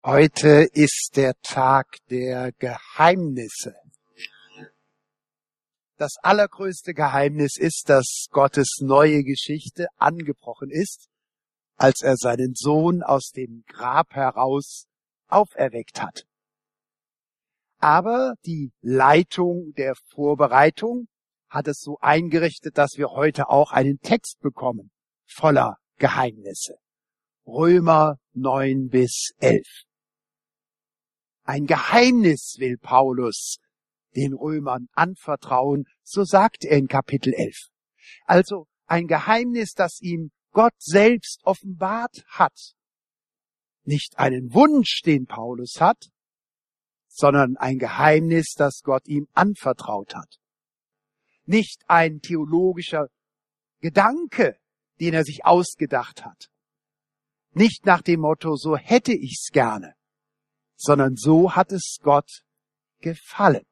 Heute ist der Tag der Geheimnisse. Das allergrößte Geheimnis ist, dass Gottes neue Geschichte angebrochen ist, als er seinen Sohn aus dem Grab heraus auferweckt hat. Aber die Leitung der Vorbereitung hat es so eingerichtet, dass wir heute auch einen Text bekommen, voller Geheimnisse. Römer 9-11. Ein Geheimnis will Paulus den Römern anvertrauen, so sagt er in Kapitel 11. Also ein Geheimnis, das ihm Gott selbst offenbart hat. Nicht einen Wunsch, den Paulus hat, sondern ein Geheimnis, das Gott ihm anvertraut hat. Nicht ein theologischer Gedanke, den er sich ausgedacht hat. Nicht nach dem Motto, so hätte ich's gerne, sondern so hat es Gott gefallen.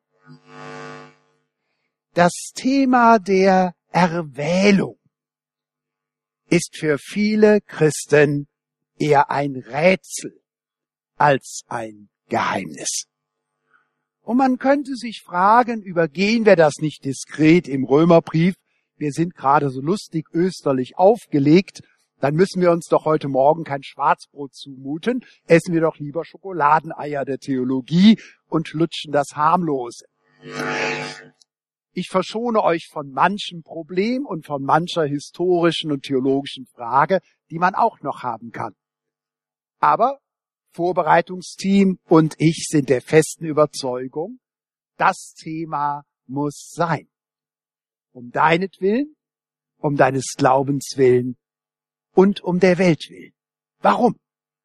Das Thema der Erwählung ist für viele Christen eher ein Rätsel als ein Geheimnis. Und man könnte sich fragen, übergehen wir das nicht diskret im Römerbrief? Wir sind gerade so lustig österlich aufgelegt. Dann müssen wir uns doch heute Morgen kein Schwarzbrot zumuten. Essen wir doch lieber Schokoladeneier der Theologie und lutschen das Harmlose. Ich verschone euch von manchem Problem und von mancher historischen und theologischen Frage, die man auch noch haben kann. Aber Vorbereitungsteam und ich sind der festen Überzeugung, das Thema muss sein. Um deinetwillen, um deines Glaubens willen und um der Welt willen. Warum?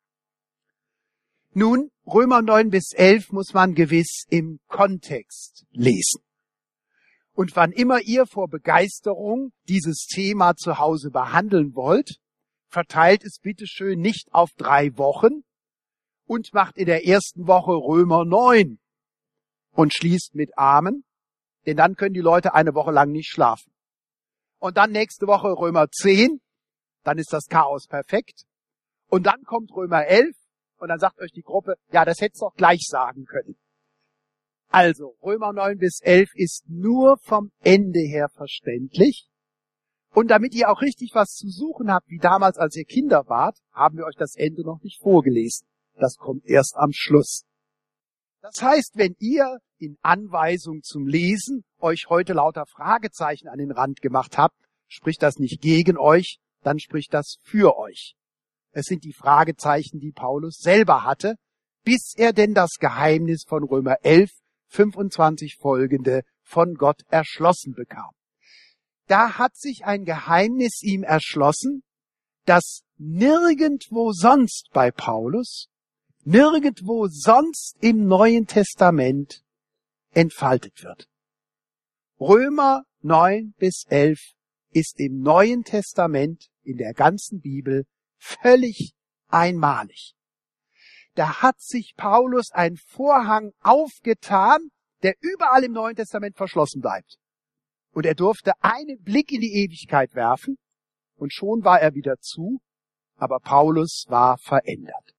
Nun, Römer 9-11 muss man gewiss im Kontext lesen. Und wann immer ihr vor Begeisterung dieses Thema zu Hause behandeln wollt, verteilt es bitteschön nicht auf 3 Wochen und macht in der ersten Woche Römer 9 und schließt mit Amen, denn dann können die Leute eine Woche lang nicht schlafen. Und dann nächste Woche Römer 10, dann ist das Chaos perfekt. Und dann kommt Römer 11 und dann sagt euch die Gruppe, ja, das hättest du auch gleich sagen können. Also, Römer 9-11 ist nur vom Ende her verständlich. Und damit ihr auch richtig was zu suchen habt, wie damals, als ihr Kinder wart, haben wir euch das Ende noch nicht vorgelesen. Das kommt erst am Schluss. Das heißt, wenn ihr in Anweisung zum Lesen euch heute lauter Fragezeichen an den Rand gemacht habt, spricht das nicht gegen euch, dann spricht das für euch. Es sind die Fragezeichen, die Paulus selber hatte, bis er denn das Geheimnis von Römer 11, 25 folgende von Gott erschlossen bekam. Da hat sich ein Geheimnis ihm erschlossen, das nirgendwo sonst bei Paulus, nirgendwo sonst im Neuen Testament entfaltet wird. Römer 9-11 ist im Neuen Testament in der ganzen Bibel völlig einmalig. Da hat sich Paulus ein Vorhang aufgetan, der überall im Neuen Testament verschlossen bleibt. Und er durfte einen Blick in die Ewigkeit werfen und schon war er wieder zu, aber Paulus war verändert.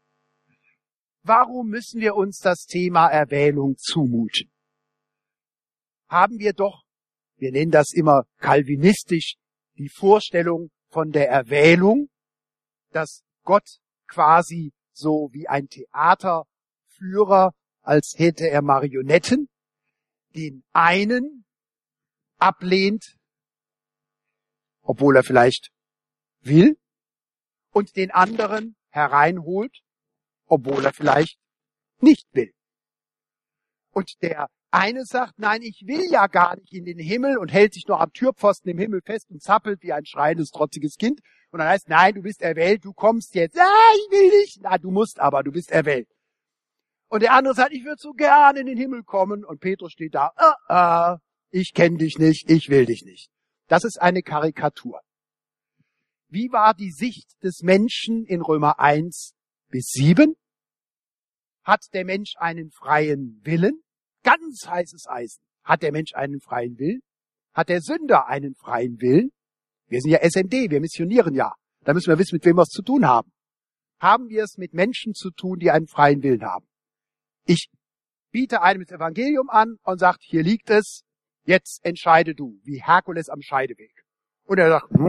Warum müssen wir uns das Thema Erwählung zumuten? Haben wir doch, wir nennen das immer kalvinistisch, die Vorstellung von der Erwählung, dass Gott quasi so wie ein Theaterführer, als hätte er Marionetten, den einen ablehnt, obwohl er vielleicht will, und den anderen hereinholt, obwohl er vielleicht nicht will. Und der eine sagt, nein, ich will ja gar nicht in den Himmel und hält sich noch am Türpfosten im Himmel fest und zappelt wie ein schreiendes, trotziges Kind. Und dann heißt, nein, du bist erwählt, du kommst jetzt. Ah, ich will nicht. Na, du musst aber, du bist erwählt. Und der andere sagt, ich würde so gerne in den Himmel kommen. Und Petrus steht da, ich kenne dich nicht, ich will dich nicht. Das ist eine Karikatur. Wie war die Sicht des Menschen in Römer 1-7? Hat der Mensch einen freien Willen? Ganz heißes Eisen. Hat der Mensch einen freien Willen? Hat der Sünder einen freien Willen? Wir sind ja SMD, wir missionieren ja. Da müssen wir wissen, mit wem wir es zu tun haben. haben wir es mit Menschen zu tun, die einen freien Willen haben. Ich biete einem das Evangelium an und sagt, hier liegt es, jetzt entscheide du, wie Herkules am Scheideweg. Und er sagt,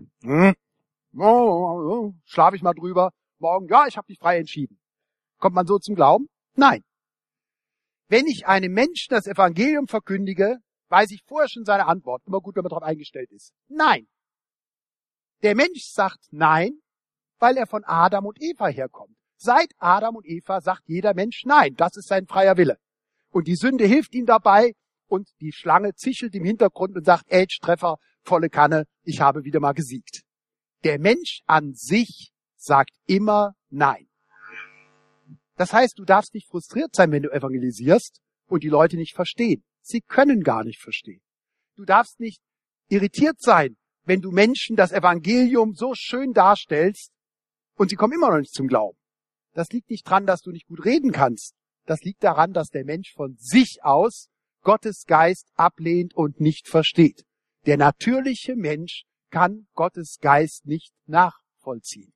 schlafe ich mal drüber, morgen, ja, ich habe mich frei entschieden. Kommt man so zum Glauben? Nein. Wenn ich einem Menschen das Evangelium verkündige, weiß ich vorher schon seine Antwort. Immer gut, wenn man darauf eingestellt ist. Nein. Der Mensch sagt nein, weil er von Adam und Eva herkommt. Seit Adam und Eva sagt jeder Mensch nein. Das ist sein freier Wille. Und die Sünde hilft ihm dabei und die Schlange zischelt im Hintergrund und sagt, Treffer, volle Kanne, ich habe wieder mal gesiegt. Der Mensch an sich sagt immer nein. Das heißt, du darfst nicht frustriert sein, wenn du evangelisierst und die Leute nicht verstehen. Sie können gar nicht verstehen. Du darfst nicht irritiert sein, wenn du Menschen das Evangelium so schön darstellst und sie kommen immer noch nicht zum Glauben. Das liegt nicht dran, dass du nicht gut reden kannst. Das liegt daran, dass der Mensch von sich aus Gottes Geist ablehnt und nicht versteht. Der natürliche Mensch kann Gottes Geist nicht nachvollziehen.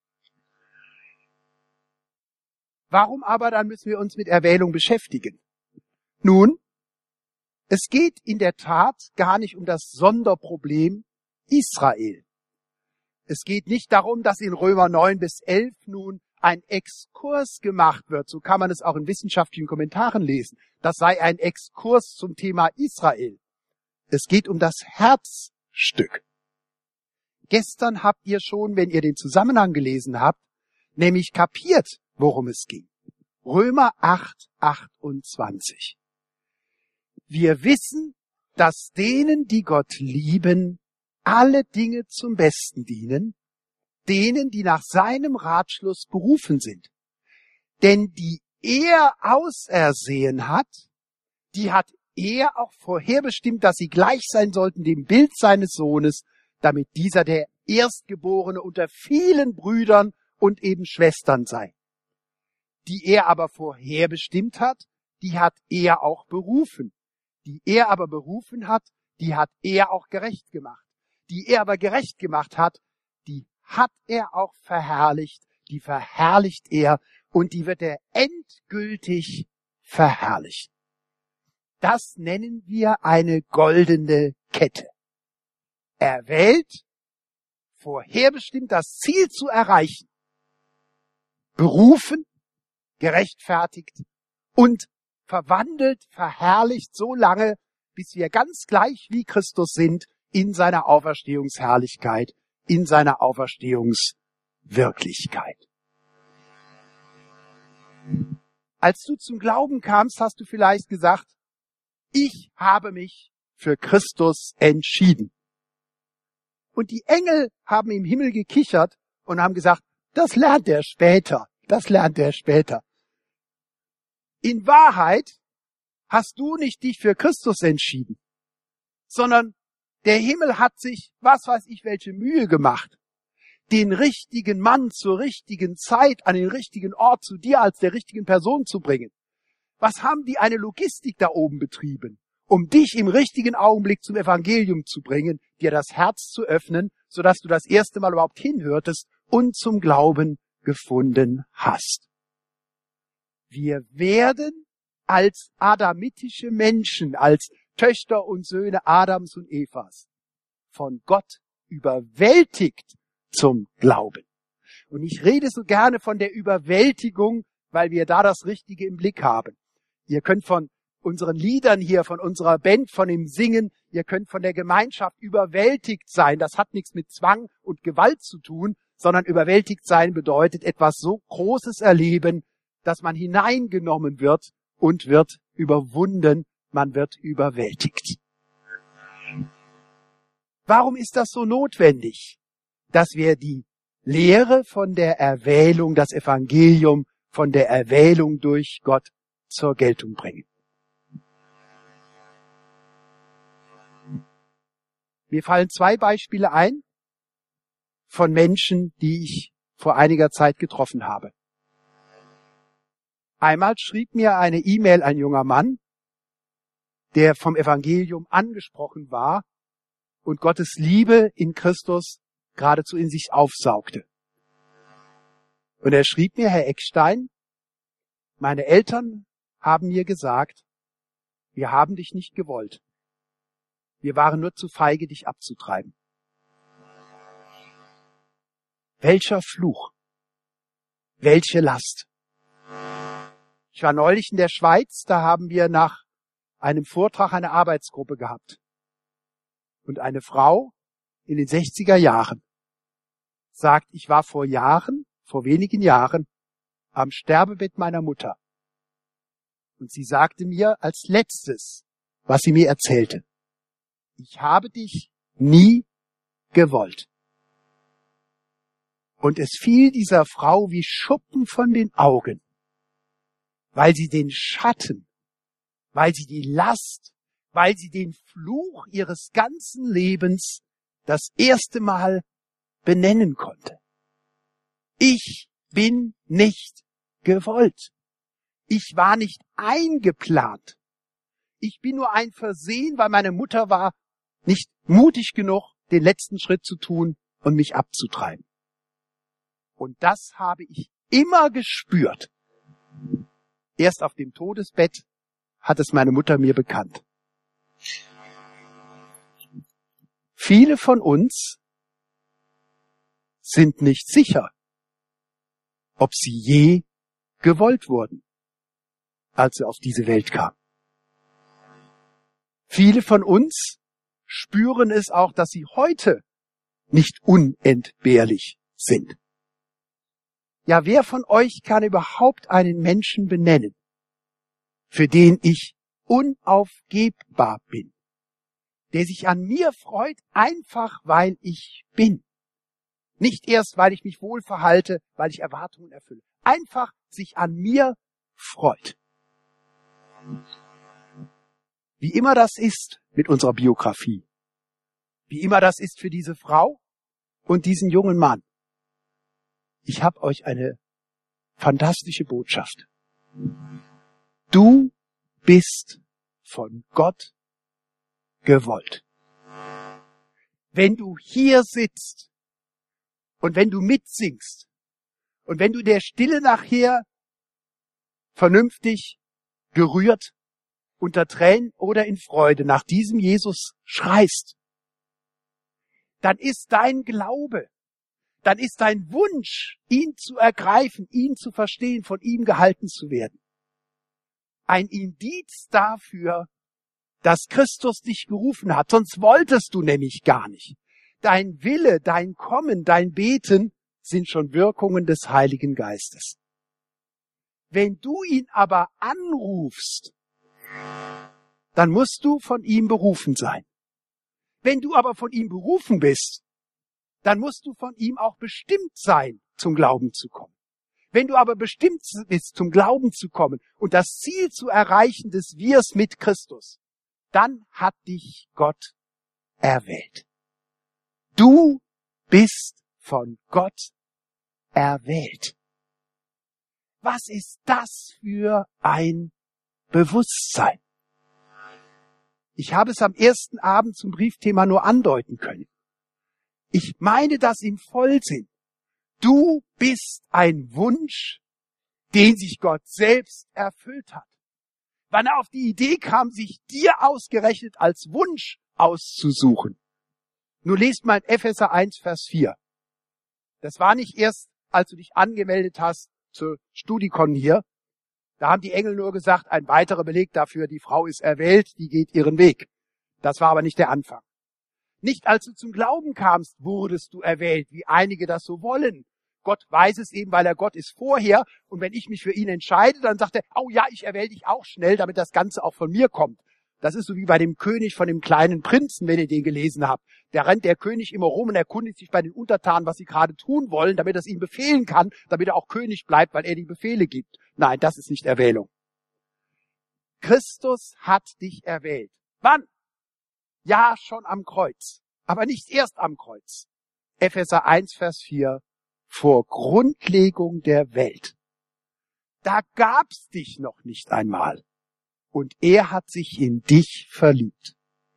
Warum aber dann müssen wir uns mit Erwählung beschäftigen? Nun, es geht in der Tat gar nicht um das Sonderproblem Israel. Es geht nicht darum, dass in Römer 9 bis 11 nun ein Exkurs gemacht wird. So kann man es auch in wissenschaftlichen Kommentaren lesen. Das sei ein Exkurs zum Thema Israel. Es geht um das Herzstück. Gestern habt ihr schon, wenn ihr den Zusammenhang gelesen habt, nämlich kapiert, worum es ging. Römer 8, 28. Wir wissen, dass denen, die Gott lieben, alle Dinge zum Besten dienen, denen, die nach seinem Ratschluss berufen sind. Denn die er ausersehen hat, die hat er auch vorherbestimmt, dass sie gleich sein sollten dem Bild seines Sohnes, damit dieser der Erstgeborene unter vielen Brüdern und eben Schwestern sei. Die er aber vorherbestimmt hat, die hat er auch berufen. Die er aber berufen hat, die hat er auch gerecht gemacht. Die er aber gerecht gemacht hat, die hat er auch verherrlicht, die verherrlicht er und die wird er endgültig verherrlichen. Das nennen wir eine goldene Kette. Erwählt, vorherbestimmt, das Ziel zu erreichen, berufen, gerechtfertigt und verwandelt, verherrlicht so lange, bis wir ganz gleich wie Christus sind in seiner Auferstehungsherrlichkeit, in seiner Auferstehungswirklichkeit. Als du zum Glauben kamst, hast du vielleicht gesagt, ich habe mich für Christus entschieden. Und die Engel haben im Himmel gekichert und haben gesagt, das lernt er später, das lernt er später. In Wahrheit hast du nicht dich für Christus entschieden, sondern der Himmel hat sich, was weiß ich, welche Mühe gemacht, den richtigen Mann zur richtigen Zeit an den richtigen Ort zu dir als der richtigen Person zu bringen. Was haben die eine Logistik da oben betrieben, um dich im richtigen Augenblick zum Evangelium zu bringen, dir das Herz zu öffnen, sodass du das erste Mal überhaupt hinhörtest und zum Glauben gefunden hast. Wir werden als adamitische Menschen, als Töchter und Söhne Adams und Evas von Gott überwältigt zum Glauben. Und ich rede so gerne von der Überwältigung, weil wir da das Richtige im Blick haben. Ihr könnt von unseren Liedern hier, von unserer Band, von dem Singen, ihr könnt von der Gemeinschaft überwältigt sein. Das hat nichts mit Zwang und Gewalt zu tun, sondern überwältigt sein bedeutet etwas so Großes erleben, dass man hineingenommen wird und wird überwunden, man wird überwältigt. Warum ist das so notwendig, dass wir die Lehre von der Erwählung, das Evangelium von der Erwählung durch Gott zur Geltung bringen? Mir fallen 2 Beispiele ein von Menschen, die ich vor einiger Zeit getroffen habe. Einmal schrieb mir eine E-Mail ein junger Mann, der vom Evangelium angesprochen war und Gottes Liebe in Christus geradezu in sich aufsaugte. Und er schrieb mir, Herr Eckstein, meine Eltern haben mir gesagt, wir haben dich nicht gewollt. Wir waren nur zu feige, dich abzutreiben. Welcher Fluch? Welche Last? Ich war neulich in der Schweiz, da haben wir nach einem Vortrag eine Arbeitsgruppe gehabt. Und eine Frau in den 60er Jahren sagt, ich war vor wenigen Jahren, am Sterbebett meiner Mutter. Und sie sagte mir als letztes, was sie mir erzählte, ich habe dich nie gewollt. Und es fiel dieser Frau wie Schuppen von den Augen, weil sie den Schatten, weil sie die Last, weil sie den Fluch ihres ganzen Lebens das erste Mal benennen konnte. Ich bin nicht gewollt. Ich war nicht eingeplant. Ich bin nur ein Versehen, weil meine Mutter war nicht mutig genug, den letzten Schritt zu tun und mich abzutreiben. Und das habe ich immer gespürt. Erst auf dem Todesbett hat es meine Mutter mir bekannt. Viele von uns sind nicht sicher, ob sie je gewollt wurden, als sie auf diese Welt kamen. Viele von uns spüren es auch, dass sie heute nicht unentbehrlich sind. Ja, wer von euch kann überhaupt einen Menschen benennen, für den ich unaufgebbar bin, der sich an mir freut, einfach weil ich bin? Nicht erst, weil ich mich wohl verhalte, weil ich Erwartungen erfülle. Einfach sich an mir freut. Wie immer das ist mit unserer Biografie, wie immer das ist für diese Frau und diesen jungen Mann, ich habe euch eine fantastische Botschaft. Du bist von Gott gewollt. Wenn du hier sitzt und wenn du mitsingst und wenn du der Stille nachher vernünftig gerührt, unter Tränen oder in Freude nach diesem Jesus schreist, dann ist dein Glaube, dann ist dein Wunsch, ihn zu ergreifen, ihn zu verstehen, von ihm gehalten zu werden, ein Indiz dafür, dass Christus dich gerufen hat. Sonst wolltest du nämlich gar nicht. Dein Wille, dein Kommen, dein Beten sind schon Wirkungen des Heiligen Geistes. Wenn du ihn aber anrufst, dann musst du von ihm berufen sein. Wenn du aber von ihm berufen bist, dann musst du von ihm auch bestimmt sein, zum Glauben zu kommen. Wenn du aber bestimmt bist, zum Glauben zu kommen und das Ziel zu erreichen des Wirs mit Christus, dann hat dich Gott erwählt. Du bist von Gott erwählt. Was ist das für ein Bewusstsein? Ich habe es am ersten Abend zum Briefthema nur andeuten können. Ich meine das im Vollsinn. Du bist ein Wunsch, den sich Gott selbst erfüllt hat. Wann er auf die Idee kam, sich dir ausgerechnet als Wunsch auszusuchen. Nun lest mal in Epheser 1, Vers 4. Das war nicht erst, als du dich angemeldet hast zur Studikon hier. Da haben die Engel nur gesagt, ein weiterer Beleg dafür, die Frau ist erwählt, die geht ihren Weg. Das war aber nicht der Anfang. Nicht als du zum Glauben kamst, wurdest du erwählt, wie einige das so wollen. Gott weiß es eben, weil er Gott ist vorher. Und wenn ich mich für ihn entscheide, dann sagt er, oh ja, ich erwähle dich auch schnell, damit das Ganze auch von mir kommt. Das ist so wie bei dem König von dem kleinen Prinzen, wenn ihr den gelesen habt. Da rennt der König immer rum und erkundigt sich bei den Untertanen, was sie gerade tun wollen, damit er es ihnen befehlen kann, damit er auch König bleibt, weil er die Befehle gibt. Nein, das ist nicht Erwählung. Christus hat dich erwählt. Wann? Ja, schon am Kreuz. Aber nicht erst am Kreuz. Epheser 1, Vers 4. Vor Grundlegung der Welt. Da gab's dich noch nicht einmal. Und er hat sich in dich verliebt.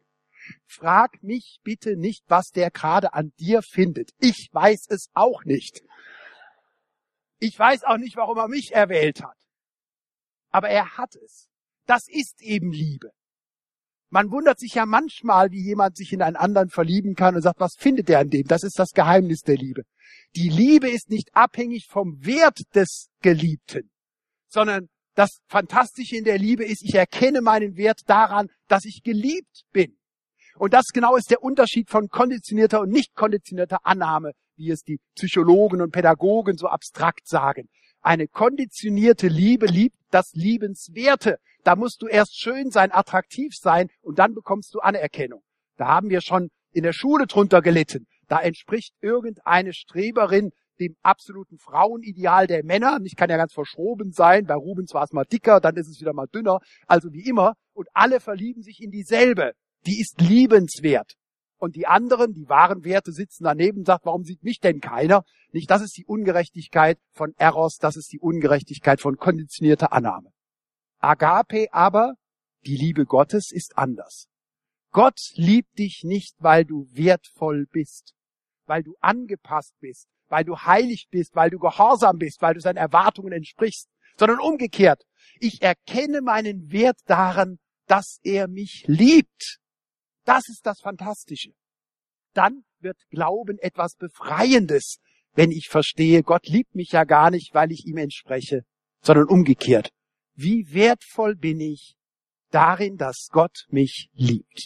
Frag mich bitte nicht, was der gerade an dir findet. Ich weiß es auch nicht. Ich weiß auch nicht, warum er mich erwählt hat. Aber er hat es. Das ist eben Liebe. Man wundert sich ja manchmal, wie jemand sich in einen anderen verlieben kann und sagt, was findet er an dem? Das ist das Geheimnis der Liebe. Die Liebe ist nicht abhängig vom Wert des Geliebten, sondern das Fantastische in der Liebe ist, ich erkenne meinen Wert daran, dass ich geliebt bin. Und das genau ist der Unterschied von konditionierter und nicht konditionierter Annahme, wie es die Psychologen und Pädagogen so abstrakt sagen. Eine konditionierte Liebe liebt das Liebenswerte. Da musst du erst schön sein, attraktiv sein und dann bekommst du Anerkennung. Da haben wir schon in der Schule drunter gelitten. Da entspricht irgendeine Streberin dem absoluten Frauenideal der Männer. Ich kann ja ganz verschroben sein. Bei Rubens war es mal dicker, dann ist es wieder mal dünner. Also wie immer. Und alle verlieben sich in dieselbe. Die ist liebenswert. Und die anderen, die wahren Werte, sitzen daneben und sagen, warum sieht mich denn keiner? Nicht, das ist die Ungerechtigkeit von Eros, das ist die Ungerechtigkeit von konditionierter Annahme. Agape aber, die Liebe Gottes, ist anders. Gott liebt dich nicht, weil du wertvoll bist, weil du angepasst bist, weil du heilig bist, weil du gehorsam bist, weil du seinen Erwartungen entsprichst, sondern umgekehrt. Ich erkenne meinen Wert daran, dass er mich liebt. Das ist das Fantastische. Dann wird Glauben etwas Befreiendes, wenn ich verstehe, Gott liebt mich ja gar nicht, weil ich ihm entspreche, sondern umgekehrt. Wie wertvoll bin ich darin, dass Gott mich liebt?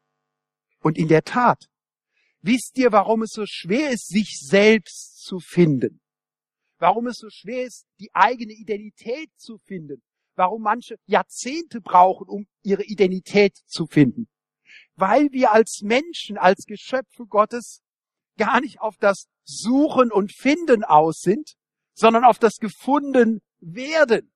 Und in der Tat, wisst ihr, warum es so schwer ist, sich selbst zu finden? Warum es so schwer ist, die eigene Identität zu finden? Warum manche Jahrzehnte brauchen, um ihre Identität zu finden? Weil wir als Menschen, als Geschöpfe Gottes gar nicht auf das Suchen und Finden aus sind, sondern auf das Gefundenwerden.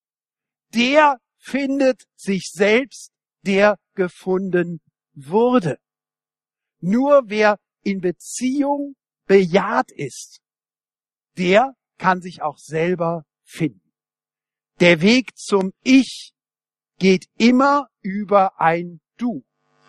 Der findet sich selbst, der gefunden wurde. Nur wer in Beziehung bejaht ist, der kann sich auch selber finden. Der Weg zum Ich geht immer über ein Du.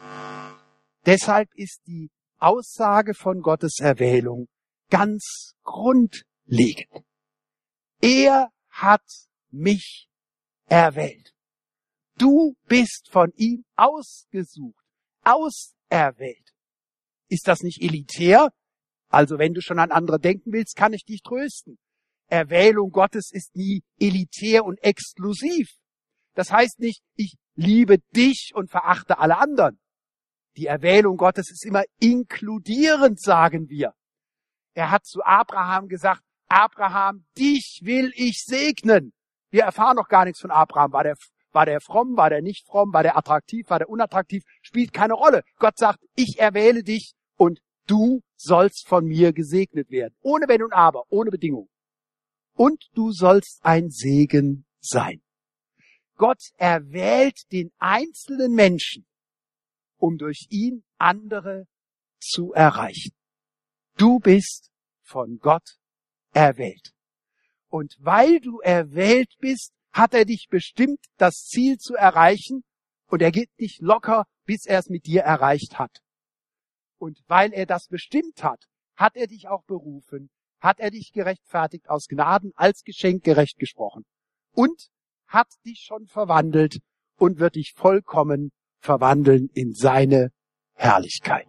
Deshalb ist die Aussage von Gottes Erwählung ganz grundlegend. Er hat mich erwählt. Du bist von ihm ausgesucht, auserwählt. Ist das nicht elitär? Also wenn du schon an andere denken willst, kann ich dich trösten. Erwählung Gottes ist nie elitär und exklusiv. Das heißt nicht, ich liebe dich und verachte alle anderen. Die Erwählung Gottes ist immer inkludierend, sagen wir. Er hat zu Abraham gesagt, Abraham, dich will ich segnen. Wir erfahren noch gar nichts von Abraham. War der fromm, war der nicht fromm, war der attraktiv, war der unattraktiv? Spielt keine Rolle. Gott sagt, ich erwähle dich und du sollst von mir gesegnet werden. Ohne Wenn und Aber, ohne Bedingung. Und du sollst ein Segen sein. Gott erwählt den einzelnen Menschen, um durch ihn andere zu erreichen. Du bist von Gott erwählt. Und weil du erwählt bist, hat er dich bestimmt, das Ziel zu erreichen, und er geht nicht locker, bis er es mit dir erreicht hat. Und weil er das bestimmt hat, hat er dich auch berufen, hat er dich gerechtfertigt, aus Gnaden als Geschenk gerecht gesprochen und hat dich schon verwandelt und wird dich vollkommen verwandeln in seine Herrlichkeit.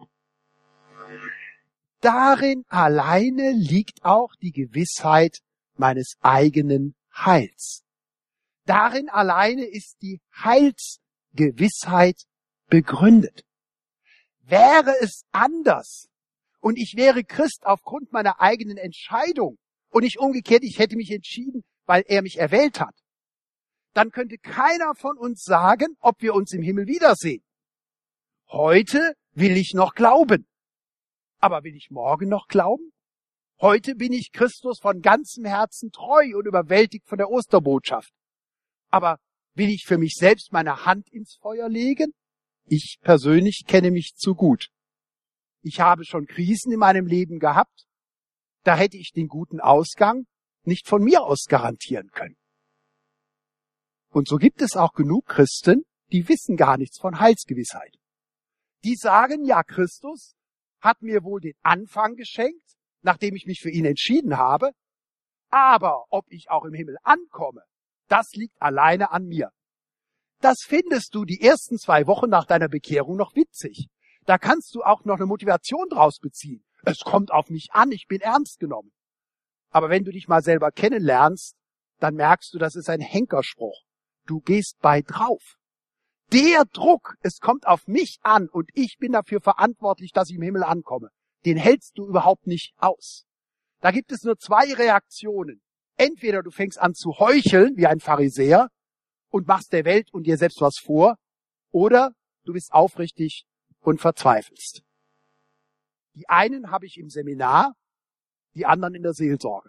Darin alleine liegt auch die Gewissheit meines eigenen Heils. Darin alleine ist die Heilsgewissheit begründet. Wäre es anders und ich wäre Christ aufgrund meiner eigenen Entscheidung und nicht umgekehrt, ich hätte mich entschieden, weil er mich erwählt hat, dann könnte keiner von uns sagen, ob wir uns im Himmel wiedersehen. Heute will ich noch glauben. Aber will ich morgen noch glauben? Heute bin ich Christus von ganzem Herzen treu und überwältigt von der Osterbotschaft. Aber will ich für mich selbst meine Hand ins Feuer legen? Ich persönlich kenne mich zu gut. Ich habe schon Krisen in meinem Leben gehabt. Da hätte ich den guten Ausgang nicht von mir aus garantieren können. Und so gibt es auch genug Christen, die wissen gar nichts von Heilsgewissheit. Die sagen, ja, Christus hat mir wohl den Anfang geschenkt, nachdem ich mich für ihn entschieden habe, Aber ob ich auch im Himmel ankomme, das liegt alleine an mir. Das findest du die ersten 2 Wochen nach deiner Bekehrung noch witzig. Da kannst du auch noch eine Motivation draus beziehen. Es kommt auf mich an, ich bin ernst genommen. Aber wenn du dich mal selber kennenlernst, dann merkst du, das ist ein Henkerspruch. Du gehst bei drauf. Der Druck, es kommt auf mich an und ich bin dafür verantwortlich, dass ich im Himmel ankomme, den hältst du überhaupt nicht aus. Da gibt es nur 2 Reaktionen. Entweder du fängst an zu heucheln wie ein Pharisäer und machst der Welt und dir selbst was vor, oder du bist aufrichtig und verzweifelst. Die einen habe ich im Seminar, die anderen in der Seelsorge.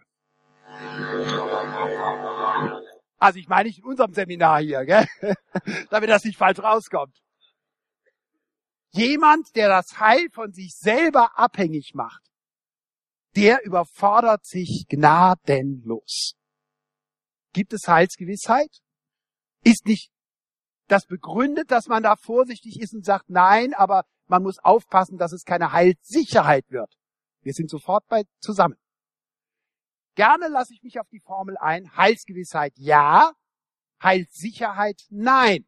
Also ich meine nicht in unserem Seminar hier, gell? Damit das nicht falsch rauskommt. Jemand, der das Heil von sich selber abhängig macht, der überfordert sich gnadenlos. Gibt es Heilsgewissheit? Ist nicht das begründet, dass man da vorsichtig ist und sagt, nein, aber man muss aufpassen, dass es keine Heilssicherheit wird. Wir sind sofort zusammen. Gerne lasse ich mich auf die Formel ein, Heilsgewissheit ja, Heilssicherheit nein.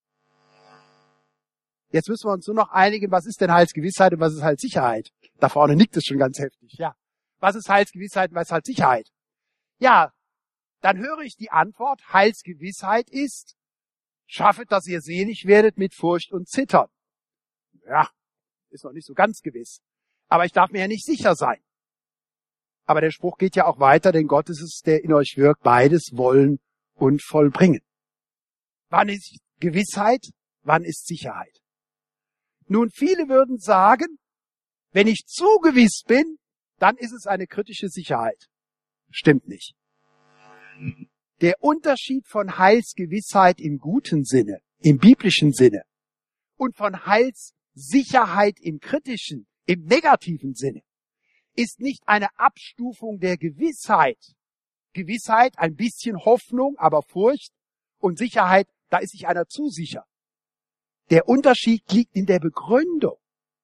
Jetzt müssen wir uns nur noch einigen, was ist denn Heilsgewissheit und was ist Heilssicherheit? Da vorne nickt es schon ganz heftig, ja. Was ist Heilsgewissheit und was ist Heilssicherheit? Ja, dann höre ich die Antwort, Heilsgewissheit ist, schaffet, dass ihr selig werdet mit Furcht und Zittern. Ja, ist noch nicht so ganz gewiss. Aber ich darf mir ja nicht sicher sein. Aber der Spruch geht ja auch weiter, denn Gott ist es, der in euch wirkt, beides wollen und vollbringen. Wann ist Gewissheit? Wann ist Sicherheit? Nun, viele würden sagen, wenn ich zu gewiss bin, dann ist es eine kritische Sicherheit. Stimmt nicht. Der Unterschied von Heilsgewissheit im guten Sinne, im biblischen Sinne, und von Heilssicherheit im kritischen, im negativen Sinne, ist nicht eine Abstufung der Gewissheit. Gewissheit, ein bisschen Hoffnung, aber Furcht, und Sicherheit, da ist sich einer zu sicher. Der Unterschied liegt in der Begründung.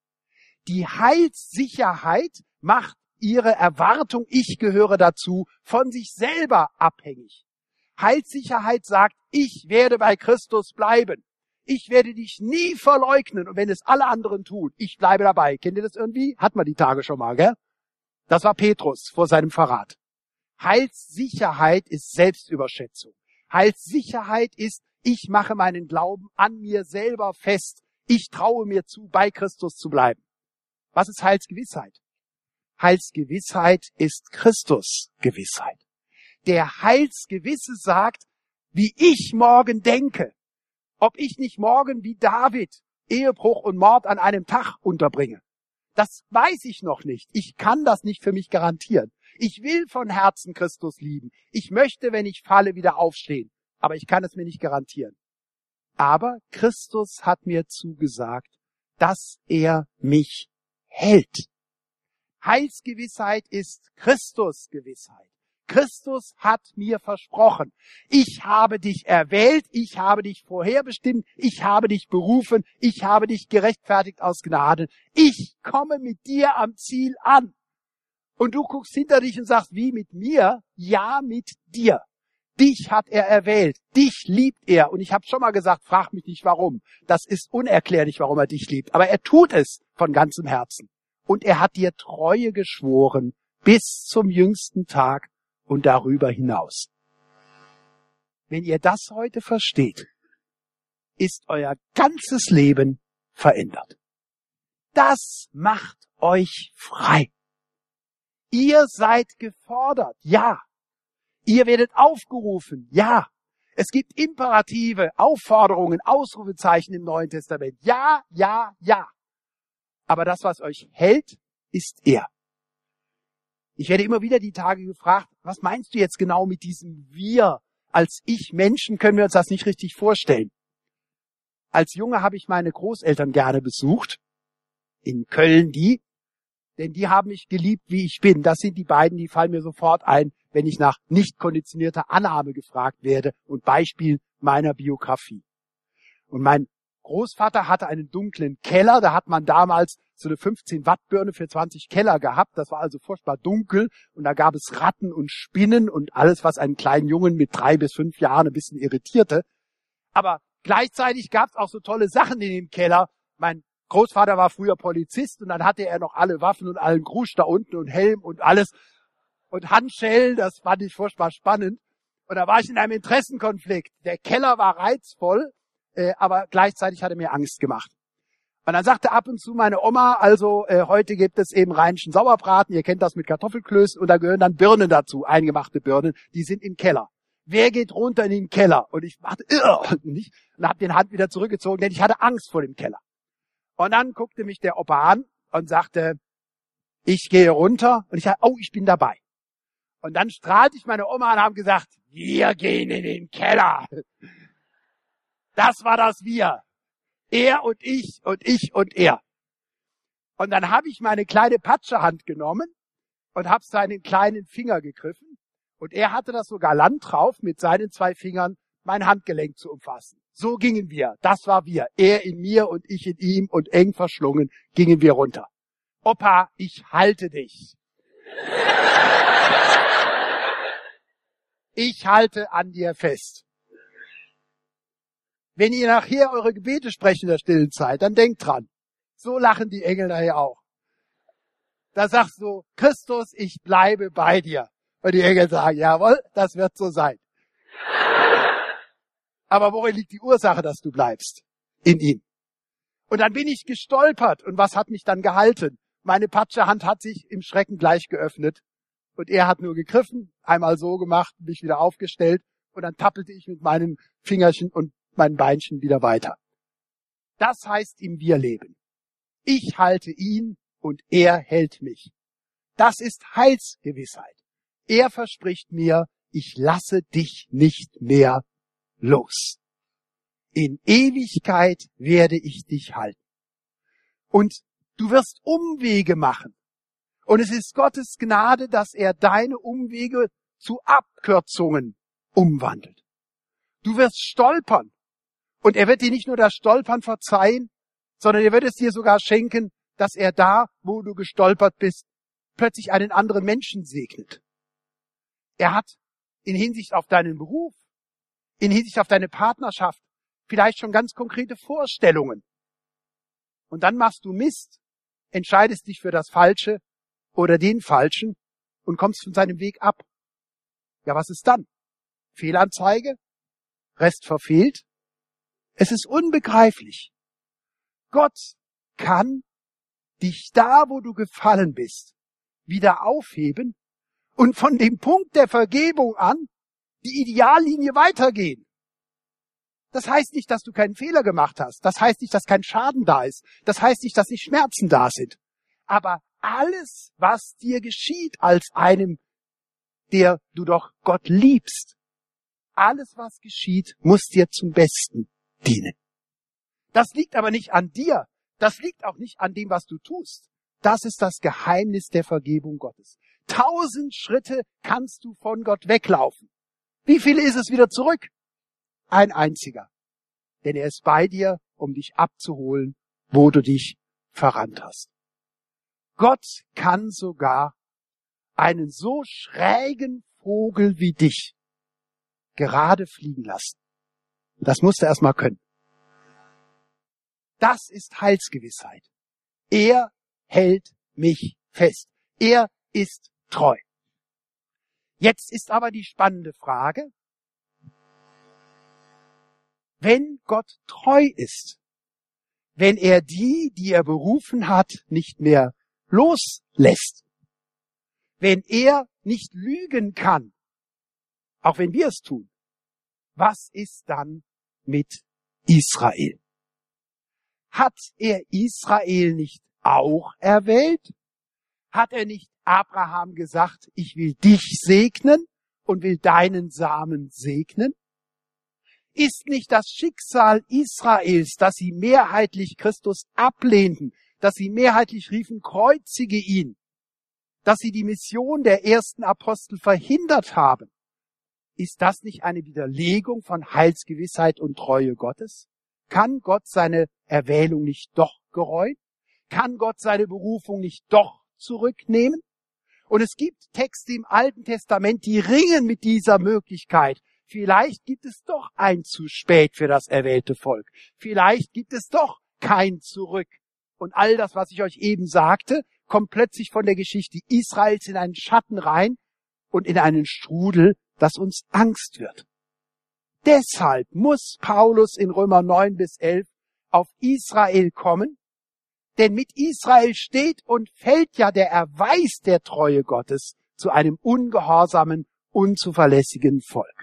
Die Heilssicherheit macht ihre Erwartung, ich gehöre dazu, von sich selber abhängig. Heilssicherheit sagt, ich werde bei Christus bleiben. Ich werde dich nie verleugnen. Und wenn es alle anderen tun, ich bleibe dabei. Kennt ihr das irgendwie? Hat man die Tage schon mal, gell? Das war Petrus vor seinem Verrat. Heilssicherheit ist Selbstüberschätzung. Heilssicherheit ist, ich mache meinen Glauben an mir selber fest. Ich traue mir zu, bei Christus zu bleiben. Was ist Heilsgewissheit? Heilsgewissheit ist Christusgewissheit. Der Heilsgewisse sagt, wie ich morgen denke, ob ich nicht morgen wie David Ehebruch und Mord an einem Tag unterbringe. Das weiß ich noch nicht. Ich kann das nicht für mich garantieren. Ich will von Herzen Christus lieben. Ich möchte, wenn ich falle, wieder aufstehen. Aber ich kann es mir nicht garantieren. Aber Christus hat mir zugesagt, dass er mich hält. Heilsgewissheit ist Christusgewissheit. Christus hat mir versprochen, ich habe dich erwählt, ich habe dich vorherbestimmt, ich habe dich berufen, ich habe dich gerechtfertigt aus Gnade. Ich komme mit dir am Ziel an. Und du guckst hinter dich und sagst, wie mit mir? Ja, mit dir. Dich hat er erwählt, dich liebt er. Und ich habe schon mal gesagt, frag mich nicht warum. Das ist unerklärlich, warum er dich liebt. Aber er tut es von ganzem Herzen. Und er hat dir Treue geschworen bis zum jüngsten Tag und darüber hinaus. Wenn ihr das heute versteht, ist euer ganzes Leben verändert. Das macht euch frei. Ihr seid gefordert, ja. Ihr werdet aufgerufen, ja. Es gibt Imperative, Aufforderungen, Ausrufezeichen im Neuen Testament. Ja, ja, ja. Aber das, was euch hält, ist er. Ich werde immer wieder die Tage gefragt, was meinst du jetzt genau mit diesem Wir? Als Ich-Menschen können wir uns das nicht richtig vorstellen. Als Junge habe ich meine Großeltern gerne besucht. In Köln denn die haben mich geliebt, wie ich bin. Das sind die beiden, die fallen mir sofort ein, wenn ich nach nicht konditionierter Annahme gefragt werde und Beispiel meiner Biografie. Und mein Großvater hatte einen dunklen Keller, da hat man damals so eine 15-Watt-Birne für 20 Keller gehabt. Das war also furchtbar dunkel und da gab es Ratten und Spinnen und alles, was einen kleinen Jungen mit 3 bis 5 Jahren ein bisschen irritierte. Aber gleichzeitig gab es auch so tolle Sachen in dem Keller. Mein Großvater war früher Polizist und dann hatte er noch alle Waffen und allen Grusch da unten und Helm und alles und Handschellen. Das fand ich furchtbar spannend. Und da war ich in einem Interessenkonflikt. Der Keller war reizvoll, aber gleichzeitig hat er mir Angst gemacht. Und dann sagte ab und zu meine Oma, also heute gibt es eben rheinischen Sauerbraten, ihr kennt das mit Kartoffelklößen und da gehören dann Birnen dazu, eingemachte Birnen, die sind im Keller. Wer geht runter in den Keller? Und ich machte nicht und habe den Hand wieder zurückgezogen, denn ich hatte Angst vor dem Keller. Und dann guckte mich der Opa an und sagte, ich gehe runter und ich sagte, oh, ich bin dabei. Und dann strahlte ich meine Oma an und habe gesagt, wir gehen in den Keller. Das war das Wir. Er und ich und ich und er. Und dann habe ich meine kleine Patschehand genommen und habe seinen kleinen Finger gegriffen. Und er hatte das so galant drauf, mit seinen 2 Fingern mein Handgelenk zu umfassen. So gingen wir. Das war wir. Er in mir und ich in ihm und eng verschlungen gingen wir runter. Opa, ich halte dich. Ich halte an dir fest. Wenn ihr nachher eure Gebete sprecht in der stillen Zeit, dann denkt dran. So lachen die Engel nachher auch. Da sagst du, Christus, ich bleibe bei dir. Und die Engel sagen, jawohl, das wird so sein. Aber worin liegt die Ursache, dass du bleibst? In ihm. Und dann bin ich gestolpert. Und was hat mich dann gehalten? Meine Patschehand hat sich im Schrecken gleich geöffnet. Und er hat nur gegriffen, einmal so gemacht, mich wieder aufgestellt. Und dann tappelte ich mit meinem Fingerchen und meinen Beinchen wieder weiter. Das heißt im Wir-Leben. Ich halte ihn und er hält mich. Das ist Heilsgewissheit. Er verspricht mir, ich lasse dich nicht mehr los. In Ewigkeit werde ich dich halten. Und du wirst Umwege machen. Und es ist Gottes Gnade, dass er deine Umwege zu Abkürzungen umwandelt. Du wirst stolpern. Und er wird dir nicht nur das Stolpern verzeihen, sondern er wird es dir sogar schenken, dass er da, wo du gestolpert bist, plötzlich einen anderen Menschen segnet. Er hat in Hinsicht auf deinen Beruf, in Hinsicht auf deine Partnerschaft vielleicht schon ganz konkrete Vorstellungen. Und dann machst du Mist, entscheidest dich für das Falsche oder den Falschen und kommst von seinem Weg ab. Ja, was ist dann? Fehlanzeige? Rest verfehlt? Es ist unbegreiflich. Gott kann dich da, wo du gefallen bist, wieder aufheben und von dem Punkt der Vergebung an die Ideallinie weitergehen. Das heißt nicht, dass du keinen Fehler gemacht hast. Das heißt nicht, dass kein Schaden da ist. Das heißt nicht, dass nicht Schmerzen da sind. Aber alles, was dir geschieht als einem, der du doch Gott liebst, alles, was geschieht, muss dir zum Besten dienen. Das liegt aber nicht an dir. Das liegt auch nicht an dem, was du tust. Das ist das Geheimnis der Vergebung Gottes. 1000 Schritte kannst du von Gott weglaufen. Wie viele ist es wieder zurück? Ein einziger. Denn er ist bei dir, um dich abzuholen, wo du dich verrannt hast. Gott kann sogar einen so schrägen Vogel wie dich gerade fliegen lassen. Das musst du erst mal können. Das ist Heilsgewissheit. Er hält mich fest. Er ist treu. Jetzt ist aber die spannende Frage, wenn Gott treu ist, wenn er die, die er berufen hat, nicht mehr loslässt, wenn er nicht lügen kann, auch wenn wir es tun, was ist dann mit Israel? Hat er Israel nicht auch erwählt? Hat er nicht Abraham gesagt, ich will dich segnen und will deinen Samen segnen? Ist nicht das Schicksal Israels, dass sie mehrheitlich Christus ablehnten, dass sie mehrheitlich riefen, kreuzige ihn, dass sie die Mission der ersten Apostel verhindert haben? Ist das nicht eine Widerlegung von Heilsgewissheit und Treue Gottes? Kann Gott seine Erwählung nicht doch gereuen? Kann Gott seine Berufung nicht doch zurücknehmen? Und es gibt Texte im Alten Testament, die ringen mit dieser Möglichkeit. Vielleicht gibt es doch ein zu spät für das erwählte Volk. Vielleicht gibt es doch kein Zurück. Und all das, was ich euch eben sagte, kommt plötzlich von der Geschichte Israels in einen Schatten rein und in einen Strudel, das uns Angst wird. Deshalb muss Paulus in Römer 9 bis 11 auf Israel kommen, denn mit Israel steht und fällt ja der Erweis der Treue Gottes zu einem ungehorsamen, unzuverlässigen Volk.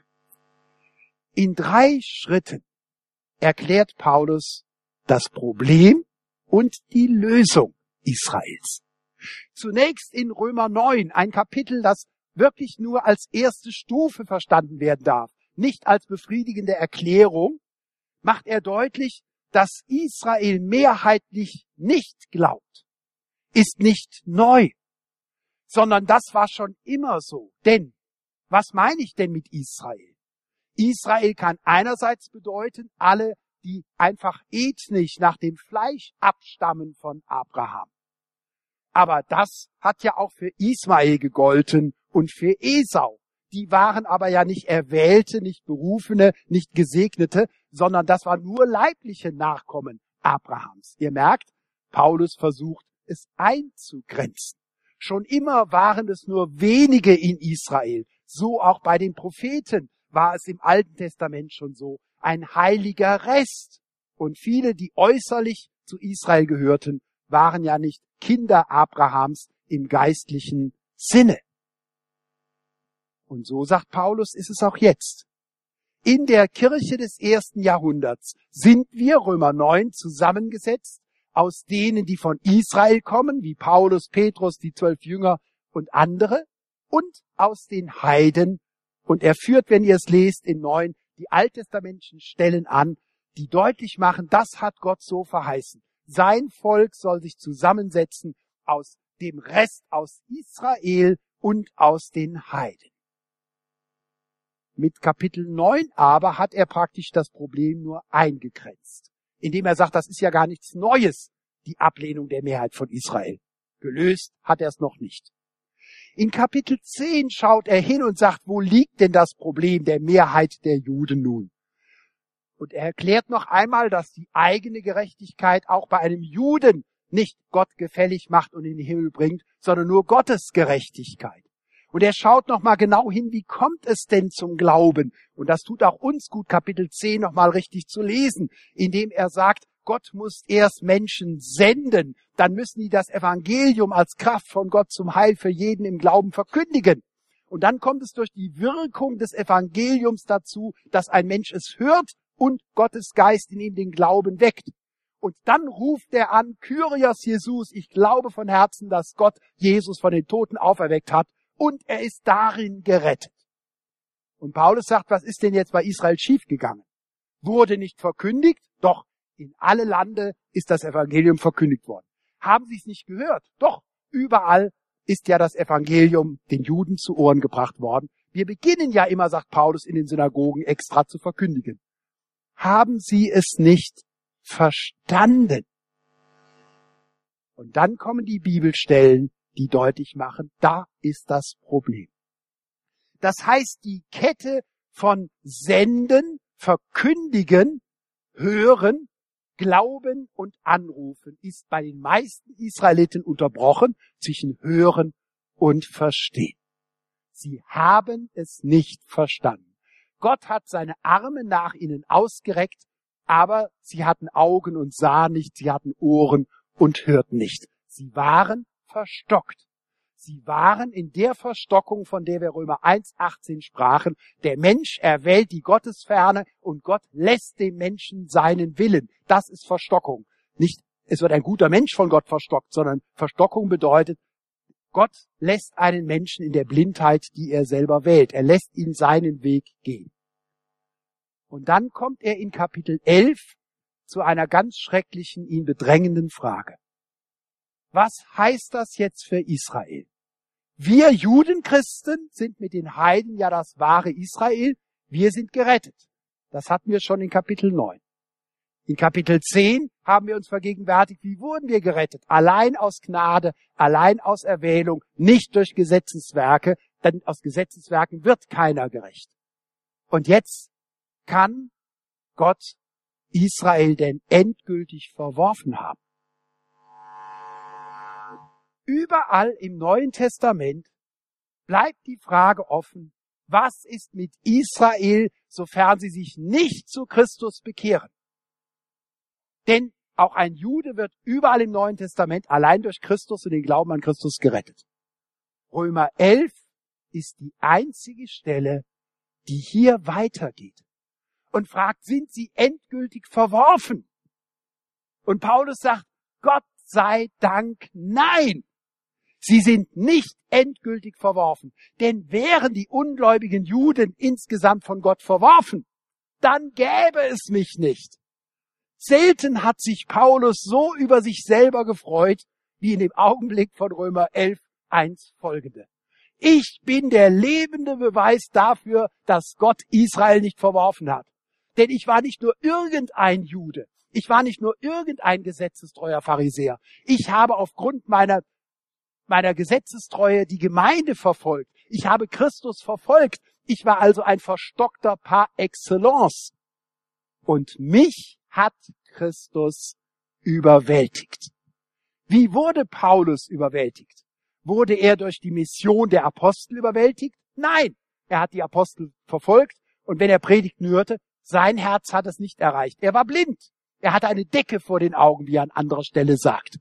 In 3 Schritten erklärt Paulus das Problem und die Lösung Israels. Zunächst in Römer 9, ein Kapitel, das wirklich nur als erste Stufe verstanden werden darf, nicht als befriedigende Erklärung, macht er deutlich, dass Israel mehrheitlich nicht glaubt, ist nicht neu, sondern das war schon immer so. Denn, was meine ich denn mit Israel? Israel kann einerseits bedeuten, alle, die einfach ethnisch nach dem Fleisch abstammen von Abraham. Aber das hat ja auch für Ismael gegolten und für Esau. Die waren aber ja nicht Erwählte, nicht Berufene, nicht Gesegnete, sondern das waren nur leibliche Nachkommen Abrahams. Ihr merkt, Paulus versucht, es einzugrenzen. Schon immer waren es nur wenige in Israel. So auch bei den Propheten war es im Alten Testament schon so. Ein heiliger Rest. Und viele, die äußerlich zu Israel gehörten, waren ja nicht Kinder Abrahams im geistlichen Sinne. Und so sagt Paulus, ist es auch jetzt. In der Kirche des 1. Jahrhunderts sind wir, Römer 9, zusammengesetzt aus denen, die von Israel kommen, wie Paulus, Petrus, die 12 Jünger und andere, und aus den Heiden. Und er führt, wenn ihr es lest, in 9, die alttestamentlichen Stellen an, die deutlich machen, das hat Gott so verheißen. Sein Volk soll sich zusammensetzen aus dem Rest aus Israel und aus den Heiden. Mit Kapitel 9 aber hat er praktisch das Problem nur eingegrenzt, indem er sagt, das ist ja gar nichts Neues, die Ablehnung der Mehrheit von Israel. Gelöst hat er es noch nicht. In Kapitel 10 schaut er hin und sagt, wo liegt denn das Problem der Mehrheit der Juden nun? Und er erklärt noch einmal, dass die eigene Gerechtigkeit auch bei einem Juden nicht Gott gefällig macht und in den Himmel bringt, sondern nur Gottes Gerechtigkeit. Und er schaut noch mal genau hin, wie kommt es denn zum Glauben? Und das tut auch uns gut, Kapitel 10 noch mal richtig zu lesen, indem er sagt, Gott muss erst Menschen senden, dann müssen die das Evangelium als Kraft von Gott zum Heil für jeden im Glauben verkündigen. Und dann kommt es durch die Wirkung des Evangeliums dazu, dass ein Mensch es hört und Gottes Geist in ihm den Glauben weckt. Und dann ruft er an, Kyrios Jesus, ich glaube von Herzen, dass Gott Jesus von den Toten auferweckt hat und er ist darin gerettet. Und Paulus sagt, was ist denn jetzt bei Israel schiefgegangen? Wurde nicht verkündigt? Doch, in alle Lande ist das Evangelium verkündigt worden. Haben Sie es nicht gehört? Doch, überall ist ja das Evangelium den Juden zu Ohren gebracht worden. Wir beginnen ja immer, sagt Paulus, in den Synagogen extra zu verkündigen. Haben Sie es nicht verstanden? Und dann kommen die Bibelstellen, die deutlich machen, da ist das Problem. Das heißt, die Kette von Senden, Verkündigen, Hören, Glauben und Anrufen ist bei den meisten Israeliten unterbrochen zwischen Hören und Verstehen. Sie haben es nicht verstanden. Gott hat seine Arme nach ihnen ausgereckt, aber sie hatten Augen und sahen nicht, sie hatten Ohren und hörten nicht. Sie waren verstockt. Sie waren in der Verstockung, von der wir Römer 1,18 sprachen. Der Mensch erwählt die Gottesferne und Gott lässt dem Menschen seinen Willen. Das ist Verstockung. Nicht, es wird ein guter Mensch von Gott verstockt, sondern Verstockung bedeutet, Gott lässt einen Menschen in der Blindheit, die er selber wählt. Er lässt ihn seinen Weg gehen. Und dann kommt er in Kapitel 11 zu einer ganz schrecklichen, ihn bedrängenden Frage. Was heißt das jetzt für Israel? Wir Judenchristen sind mit den Heiden ja das wahre Israel. Wir sind gerettet. Das hatten wir schon in Kapitel 9. In Kapitel 10 haben wir uns vergegenwärtigt, wie wurden wir gerettet? Allein aus Gnade, allein aus Erwählung, nicht durch Gesetzeswerke, denn aus Gesetzeswerken wird keiner gerecht. Und jetzt kann Gott Israel denn endgültig verworfen haben. Überall im Neuen Testament bleibt die Frage offen, was ist mit Israel, sofern sie sich nicht zu Christus bekehren? Denn auch ein Jude wird überall im Neuen Testament allein durch Christus und den Glauben an Christus gerettet. Römer 11 ist die einzige Stelle, die hier weitergeht und fragt, sind sie endgültig verworfen? Und Paulus sagt, Gott sei Dank, nein! Sie sind nicht endgültig verworfen, denn wären die ungläubigen Juden insgesamt von Gott verworfen, dann gäbe es mich nicht. Selten hat sich Paulus so über sich selber gefreut, wie in dem Augenblick von Römer 11, 1 folgende. Ich bin der lebende Beweis dafür, dass Gott Israel nicht verworfen hat. Denn ich war nicht nur irgendein Jude, ich war nicht nur irgendein gesetzestreuer Pharisäer. Ich habe aufgrund meiner Gesetzestreue die Gemeinde verfolgt. Ich habe Christus verfolgt. Ich war also ein Verstockter par excellence. Und mich hat Christus überwältigt. Wie wurde Paulus überwältigt? Wurde er durch die Mission der Apostel überwältigt? Nein, er hat die Apostel verfolgt und wenn er Predigten hörte, sein Herz hat es nicht erreicht. Er war blind. Er hatte eine Decke vor den Augen, wie er an anderer Stelle sagt.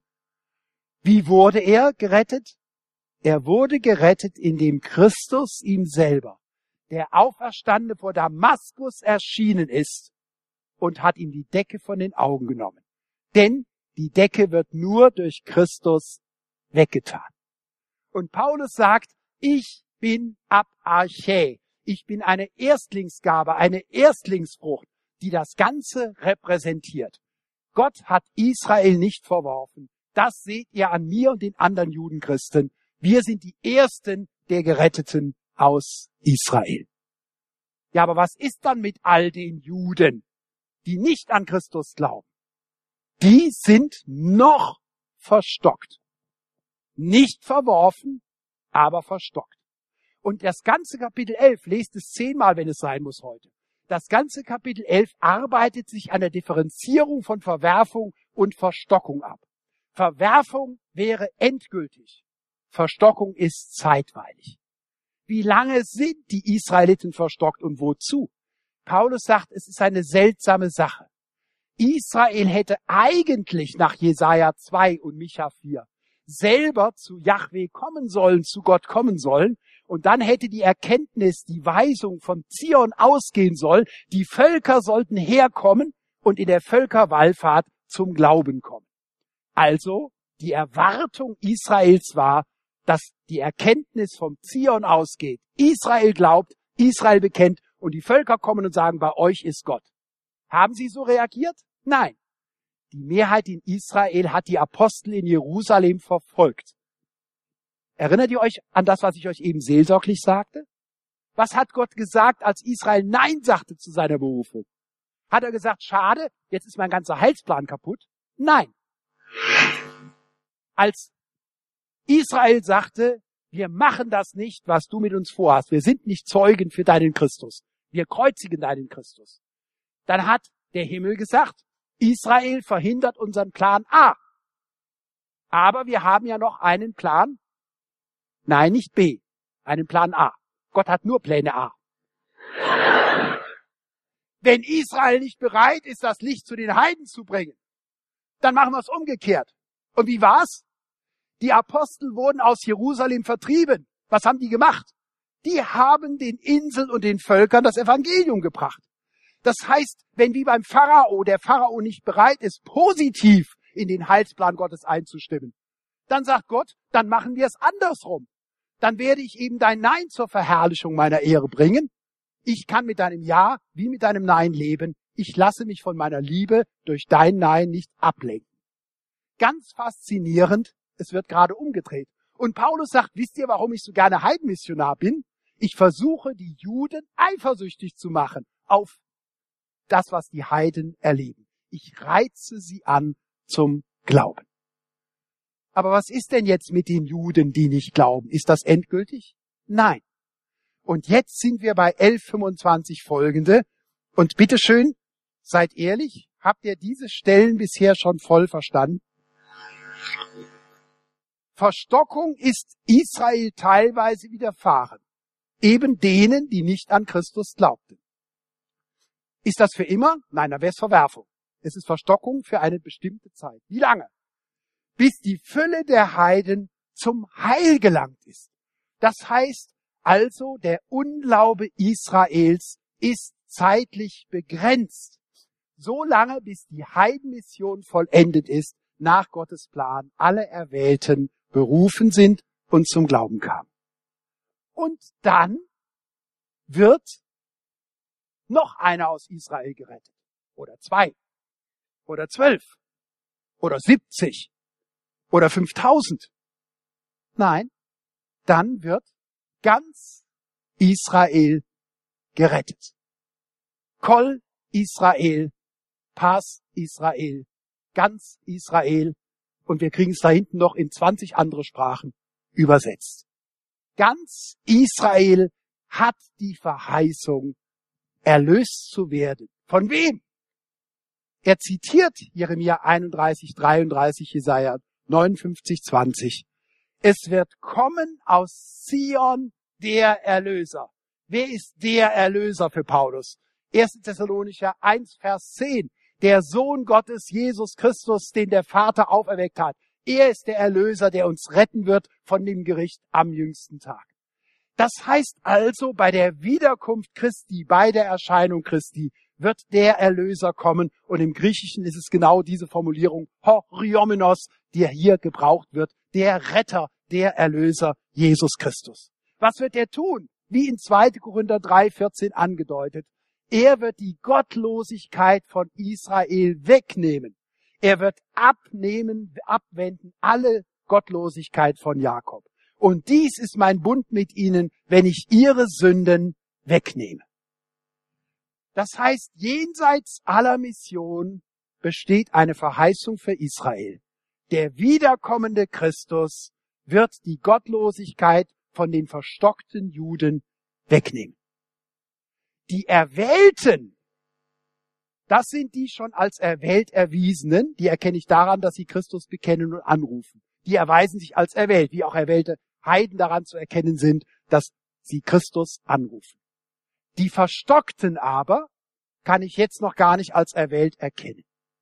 Wie wurde er gerettet? Er wurde gerettet, indem Christus ihm selber, der Auferstandene, vor Damaskus erschienen ist und hat ihm die Decke von den Augen genommen. Denn die Decke wird nur durch Christus weggetan. Und Paulus sagt, ich bin ab Archä. Ich bin eine Erstlingsgabe, eine Erstlingsfrucht, die das Ganze repräsentiert. Gott hat Israel nicht verworfen. Das seht ihr an mir und den anderen Judenchristen. Wir sind die Ersten der Geretteten aus Israel. Ja, aber was ist dann mit all den Juden, die nicht an Christus glauben? Die sind noch verstockt. Nicht verworfen, aber verstockt. Und das ganze Kapitel 11, lest es 10-mal, wenn es sein muss heute. Das ganze Kapitel 11 arbeitet sich an der Differenzierung von Verwerfung und Verstockung ab. Verwerfung wäre endgültig. Verstockung ist zeitweilig. Wie lange sind die Israeliten verstockt und wozu? Paulus sagt, es ist eine seltsame Sache. Israel hätte eigentlich nach Jesaja 2 und Micha 4 selber zu Jahwe kommen sollen, zu Gott kommen sollen. Und dann hätte die Erkenntnis, die Weisung von Zion ausgehen sollen. Die Völker sollten herkommen und in der Völkerwallfahrt zum Glauben kommen. Also die Erwartung Israels war, dass die Erkenntnis vom Zion ausgeht. Israel glaubt, Israel bekennt und die Völker kommen und sagen, bei euch ist Gott. Haben sie so reagiert? Nein. Die Mehrheit in Israel hat die Apostel in Jerusalem verfolgt. Erinnert ihr euch an das, was ich euch eben seelsorglich sagte? Was hat Gott gesagt, als Israel Nein sagte zu seiner Berufung? Hat er gesagt, schade, jetzt ist mein ganzer Heilsplan kaputt? Nein. Als Israel sagte, wir machen das nicht, was du mit uns vorhast. Wir sind nicht Zeugen für deinen Christus. Wir kreuzigen deinen Christus. Dann hat der Himmel gesagt, Israel verhindert unseren Plan A. Aber wir haben ja noch einen Plan, nein, nicht B, einen Plan A. Gott hat nur Pläne A. Wenn Israel nicht bereit ist, das Licht zu den Heiden zu bringen, dann machen wir es umgekehrt. Und wie war's? Die Apostel wurden aus Jerusalem vertrieben. Was haben die gemacht? Die haben den Inseln und den Völkern das Evangelium gebracht. Das heißt, wenn wie beim Pharao der Pharao nicht bereit ist, positiv in den Heilsplan Gottes einzustimmen, dann sagt Gott, dann machen wir es andersrum. Dann werde ich eben dein Nein zur Verherrlichung meiner Ehre bringen. Ich kann mit deinem Ja wie mit deinem Nein leben. Ich lasse mich von meiner Liebe durch dein Nein nicht ablenken. Ganz faszinierend, es wird gerade umgedreht. Und Paulus sagt, wisst ihr, warum ich so gerne Heidenmissionar bin? Ich versuche, die Juden eifersüchtig zu machen auf das, was die Heiden erleben. ich reize sie an zum Glauben. Aber was ist denn jetzt mit den Juden, die nicht glauben? Ist das endgültig? Nein. Und jetzt sind wir bei 11,25 folgende. Und bitteschön, seid ehrlich, habt ihr diese Stellen bisher schon voll verstanden? Verstockung ist Israel teilweise widerfahren. Eben denen, die nicht an Christus glaubten. Ist das für immer? Nein, dann wäre es Verwerfung. Es ist Verstockung für eine bestimmte Zeit. Wie lange? Bis die Fülle der Heiden zum Heil gelangt ist. Das heißt also, der Unglaube Israels ist zeitlich begrenzt. So lange, bis die Heidenmission vollendet ist, nach Gottes Plan, alle Erwählten berufen sind und zum Glauben kamen. Und dann wird noch einer aus Israel gerettet. Oder 2. Oder 12. Oder 70. Oder 5000. Nein, dann wird ganz Israel gerettet. Kol Israel, Pas Israel, ganz Israel. Und wir kriegen es da hinten noch in 20 andere Sprachen übersetzt. Ganz Israel hat die Verheißung, erlöst zu werden. Von wem? Er zitiert Jeremia 31, 33, Jesaja 59, 20. Es wird kommen aus Zion der Erlöser. Wer ist der Erlöser für Paulus? 1. Thessalonicher 1, Vers 10. Der Sohn Gottes, Jesus Christus, den der Vater auferweckt hat. Er ist der Erlöser, der uns retten wird von dem Gericht am jüngsten Tag. Das heißt also, bei der Wiederkunft Christi, bei der Erscheinung Christi, wird der Erlöser kommen. Und im Griechischen ist es genau diese Formulierung, Horiomenos, die hier gebraucht wird, der Retter, der Erlöser, Jesus Christus. Was wird er tun? Wie in 2. Korinther 3, 14 angedeutet. Er wird die Gottlosigkeit von Israel wegnehmen. Er wird abwenden alle Gottlosigkeit von Jakob. Und dies ist mein Bund mit ihnen, wenn ich ihre Sünden wegnehme. Das heißt, jenseits aller Mission besteht eine Verheißung für Israel. Der wiederkommende Christus wird die Gottlosigkeit von den verstockten Juden wegnehmen. Die Erwählten, das sind die schon als erwählt Erwiesenen, die erkenne ich daran, dass sie Christus bekennen und anrufen. Die erweisen sich als erwählt, wie auch erwählte Heiden daran zu erkennen sind, dass sie Christus anrufen. Die Verstockten aber kann ich jetzt noch gar nicht als erwählt erkennen.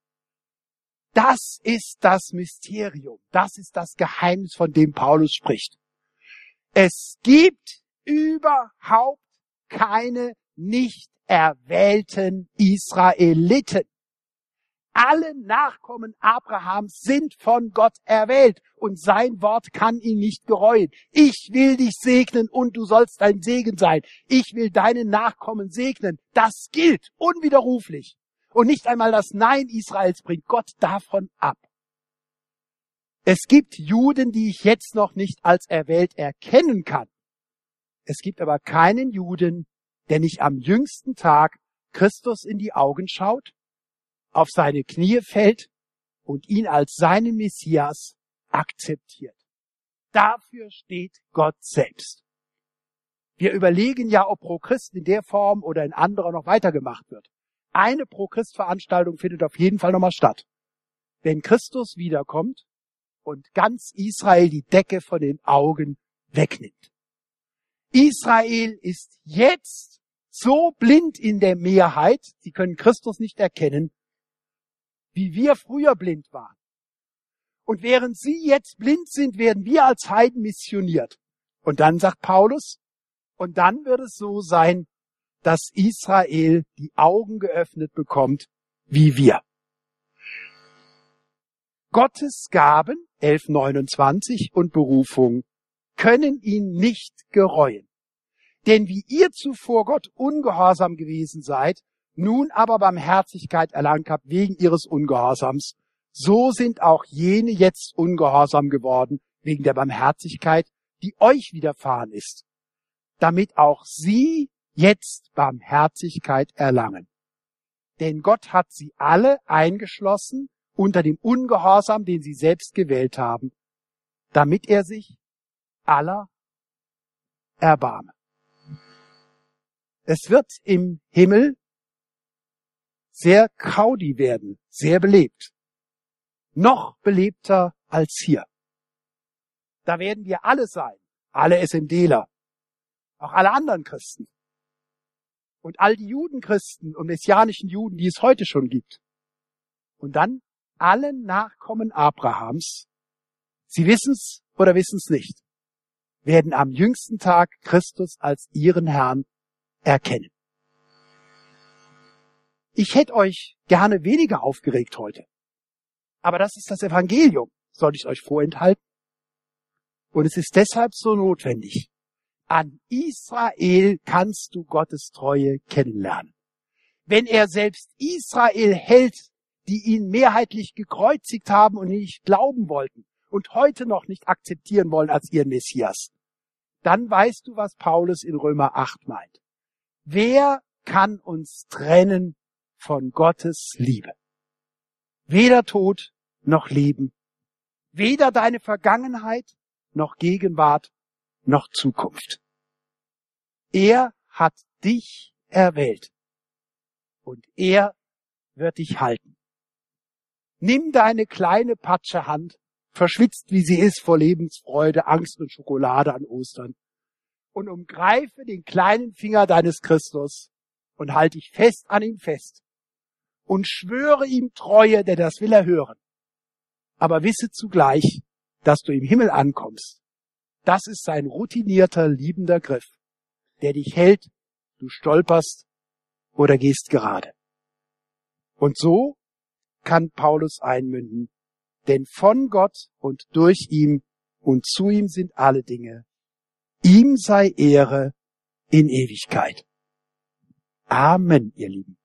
Das ist das Mysterium, das ist das Geheimnis, von dem Paulus spricht. Es gibt überhaupt keine nicht erwählten Israeliten. Alle Nachkommen Abrahams sind von Gott erwählt und sein Wort kann ihn nicht gereuen. Ich will dich segnen und du sollst ein Segen sein. Ich will deine Nachkommen segnen. Das gilt unwiderruflich. Und nicht einmal das Nein Israels bringt Gott davon ab. Es gibt Juden, die ich jetzt noch nicht als erwählt erkennen kann. Es gibt aber keinen Juden, der nicht am jüngsten Tag Christus in die Augen schaut, auf seine Knie fällt und ihn als seinen Messias akzeptiert. Dafür steht Gott selbst. Wir überlegen ja, ob Pro Christ in der Form oder in anderer noch weitergemacht wird. Eine Pro Christ Veranstaltung findet auf jeden Fall nochmal statt. Wenn Christus wiederkommt und ganz Israel die Decke von den Augen wegnimmt. Israel ist jetzt so blind in der Mehrheit, sie können Christus nicht erkennen, wie wir früher blind waren. Und während sie jetzt blind sind, werden wir als Heiden missioniert. Und dann sagt Paulus, und dann wird es so sein, dass Israel die Augen geöffnet bekommt, wie wir. Gottes Gaben, 11,29 und Berufung, können ihn nicht gereuen. Denn wie ihr zuvor Gott ungehorsam gewesen seid, nun aber Barmherzigkeit erlangt habt wegen ihres Ungehorsams, so sind auch jene jetzt ungehorsam geworden wegen der Barmherzigkeit, die euch widerfahren ist, damit auch sie jetzt Barmherzigkeit erlangen. Denn Gott hat sie alle eingeschlossen unter dem Ungehorsam, den sie selbst gewählt haben, damit er sich aller erbarme. Es wird im Himmel sehr kraudi werden, sehr belebt. Noch belebter als hier. Da werden wir alle sein, alle SMDler, auch alle anderen Christen. Und all die Judenchristen und messianischen Juden, die es heute schon gibt. Und dann alle Nachkommen Abrahams, sie wissen's oder wissen's nicht, werden am jüngsten Tag Christus als ihren Herrn erkennen. Ich hätte euch gerne weniger aufgeregt heute. Aber das ist das Evangelium. Soll ich euch vorenthalten? Und es ist deshalb so notwendig. An Israel kannst du Gottes Treue kennenlernen. Wenn er selbst Israel hält, die ihn mehrheitlich gekreuzigt haben und nicht glauben wollten und heute noch nicht akzeptieren wollen als ihren Messias, dann weißt du, was Paulus in Römer 8 meint. Wer kann uns trennen von Gottes Liebe? Weder Tod noch Leben, weder deine Vergangenheit noch Gegenwart noch Zukunft. Er hat dich erwählt und er wird dich halten. Nimm deine kleine Patsche Hand, verschwitzt wie sie ist vor Lebensfreude, Angst und Schokolade an Ostern, und umgreife den kleinen Finger deines Christus und halte dich fest an ihm fest und schwöre ihm Treue, denn das will er hören. Aber wisse zugleich, dass du im Himmel ankommst. Das ist sein routinierter, liebender Griff, der dich hält, du stolperst oder gehst gerade. Und so kann Paulus einmünden, denn von Gott und durch ihn und zu ihm sind alle Dinge. Ihm sei Ehre in Ewigkeit. Amen, ihr Lieben.